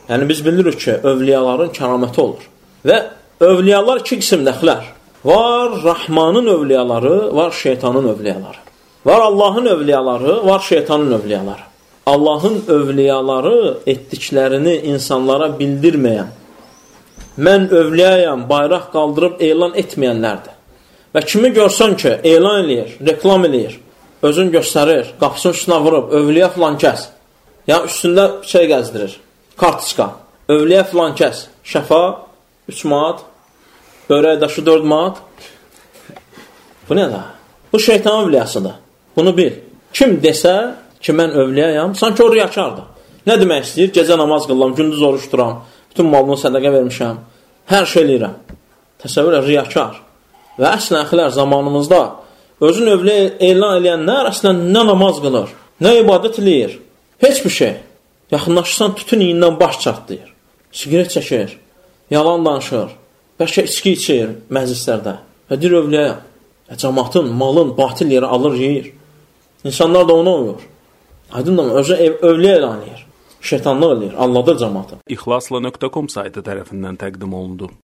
Yəni, biz bilirik ki, övliyaların kəraməti olur. Və övliyalar iki qismdəxilər. Var Rahmanın övliyaları, var şeytanın övliyaları. Var Allahın övliyaları, var şeytanın övliyaları. Allahın övliyaları etdiklərini insanlara bildirməyən, mən övliyayam, bayraq qaldırıb elan etməyənlərdir. Və kimi görsən ki, elan eləyir, reklam eləyir, özün göstərir, qapısının üstünə vurub, övliya filan kəs. Yəni, üstündə şey gəzdirir, kartiska, övliya filan kəs, şəfa 3 manat, börək daşı 4 manat. Bu nə da? Bu şeytan övliyasıdır. Bunu bil. Kim desə ki, mən övliyayam, sanki o riyakardır. Nə demək istəyir? Gecə namaz qılıram, gündüz oruç duram, bütün malını sədəqə vermişəm, hər şey eləyirəm. Təsəvvür et, riyakar. Və əslən xilər zamanımızda özün övliya elan eləyənlər əslən nə namaz qılır, nə ibadət eləyir, heç bir şey. Yaxınlaşırsan, tütün iyindən baş çatlayır, sigaret çəkir, yalan danışır, bəlkə içki içir məclislərdə. Və deyir övliyayam. Cəmatın, malın, batil yeri alır, yeyir. İnsanlar da ona uyur. Aydın da özü övliya elan edir. Şeytanlıq edir, aldadır cəmatı. İxlasla.com saytı tərəfindən təqdim olundu.